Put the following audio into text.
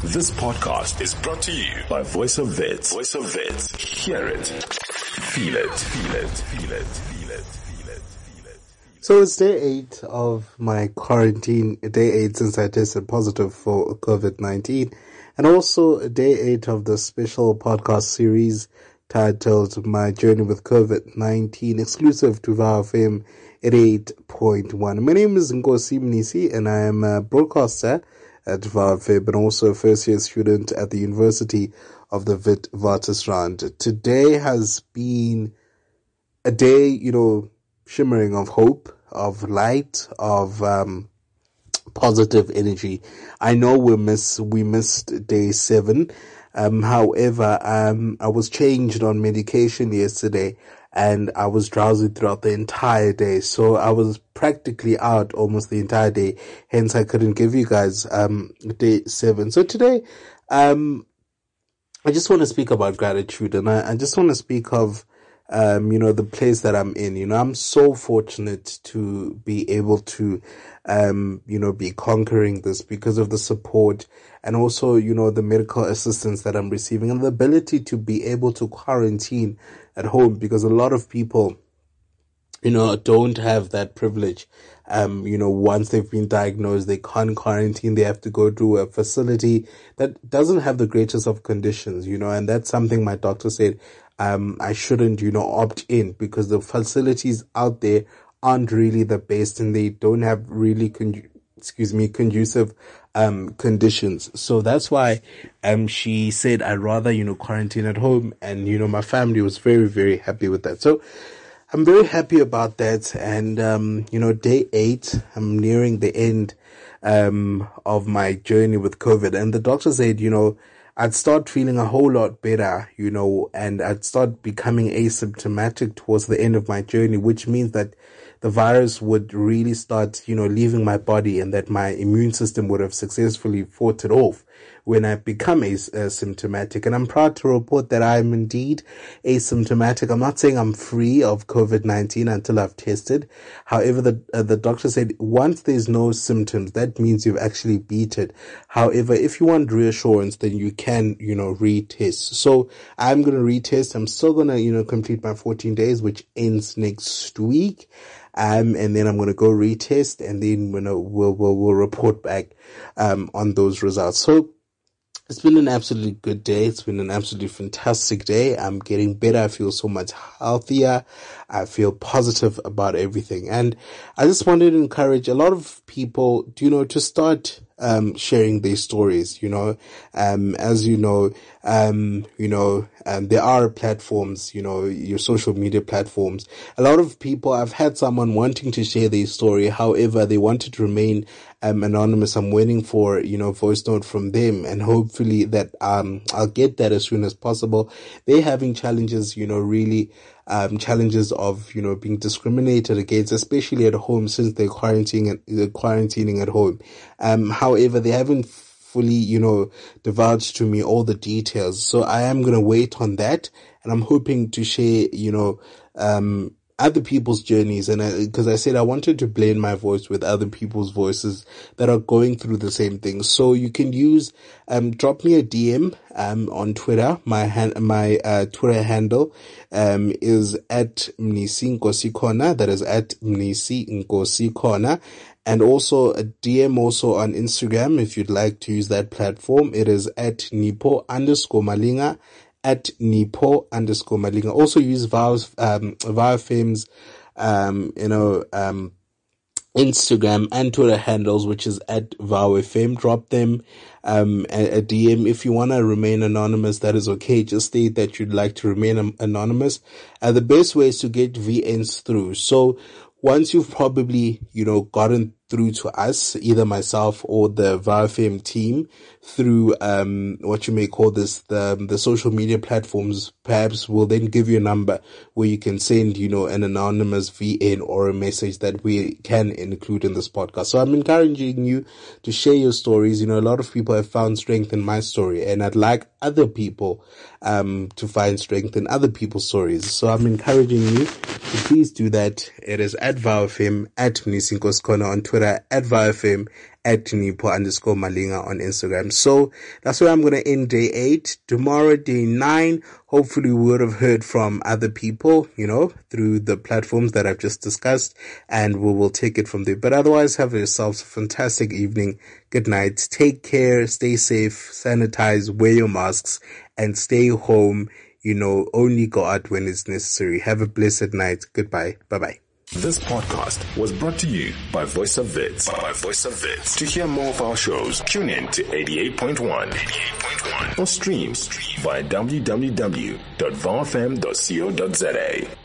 This podcast is brought to you by Voice of Vets. Voice of Vets. Hear it. Feel it. Feel it. Feel it. Feel it. Feel it. Feel it. So it's day 8 of my quarantine, day 8 since I tested positive for COVID-19, and also day 8 of the special podcast series titled My Journey with COVID-19, exclusive to VOW FM 88.1. My name is Nkosi Mnisi, and I am a broadcaster at VOW FM, but also a first-year student at the University of the Witwatersrand. Today has been a day, shimmering of hope, of light, of positive energy. I know we missed day 7. However, I was changed on medication yesterday, and I was drowsy throughout the entire day. So I was practically out almost the entire day. Hence, I couldn't give you guys day 7. So today, I just want to speak about gratitude, and I just want to speak of the place that I'm in. I'm so fortunate to be able to, be conquering this because of the support and also, the medical assistance that I'm receiving and the ability to be able to quarantine at home, because a lot of people, don't have that privilege. Once they've been diagnosed, they can't quarantine. They have to go to a facility that doesn't have the greatest of conditions, and that's something my doctor said. I shouldn't, opt in, because the facilities out there aren't really the best, and they don't have really conducive conditions. So that's why she said I'd rather quarantine at home, and my family was very, very happy with that. So I'm very happy about that. And day 8, I'm nearing the end of my journey with COVID, and the doctor said I'd start feeling a whole lot better, and I'd start becoming asymptomatic towards the end of my journey, which means that the virus would really start, leaving my body, and that my immune system would have successfully fought it off when I become asymptomatic. And I'm proud to report that I'm indeed asymptomatic. I'm not saying I'm free of COVID-19 until I've tested. However, the doctor said once there's no symptoms, that means you've actually beat it. However, if you want reassurance, then you can, retest. So I'm going to retest. I'm still going to, complete my 14 days, which ends next week. And then I'm going to go retest, and then we'll report back on those results. So it's been an absolutely good day. It's been an absolutely fantastic day. I'm getting better. I feel so much healthier. I feel positive about everything. And I just wanted to encourage a lot of people, to start sharing their stories, as there are platforms, your social media platforms. A lot of people, I've had someone wanting to share their story. However, they wanted to remain anonymous. I'm waiting for, voice note from them, and hopefully that, I'll get that as soon as possible. They're having challenges, really, challenges of, being discriminated against, especially at home, since they're quarantining at home. However, they haven't fully, divulged to me all the details. So I am going to wait on that, and I'm hoping to share, other people's journeys, and because I said I wanted to blend my voice with other people's voices that are going through the same thing. So you can use, drop me a DM, on Twitter. My Twitter handle, is at Mnisi Nkosi Corner. That is at Mnisi Nkosi Corner. And also a DM also on Instagram, if you'd like to use that platform. It is at Nipo_Malinga. At Nipo_Malinga. Also use VOW FM's, Instagram and Twitter handles, which is at VOW FM. Drop them, a DM. If you want to remain anonymous, that is okay. Just state that you'd like to remain anonymous. The best way is to get VNs through. So once you've probably, gotten through to us, either myself or the VOW FM team, through what you may call the social media platforms, perhaps we'll then give you a number where you can send, an anonymous VN or a message that we can include in this podcast. So I'm encouraging you to share your stories. A lot of people have found strength in my story, and I'd like other people to find strength in other people's stories. So I'm encouraging you to please do that. It is at VOW FM, at Mnisi Nkosi Corner on Twitter. Twitter, at ViFM, at Nipo_Malinga on Instagram. So that's where I'm going to end day 8. Tomorrow, day 9, hopefully we would have heard from other people, through the platforms that I've just discussed, and we will take it from there. But otherwise, have yourselves a fantastic evening. Good night. Take care. Stay safe. Sanitize. Wear your masks. And stay home. Only go out when it's necessary. Have a blessed night. Goodbye. Bye-bye. This podcast was brought to you by Voice of Wits. To hear more of our shows, tune in to 88.1 or stream via www.vfm.co.za.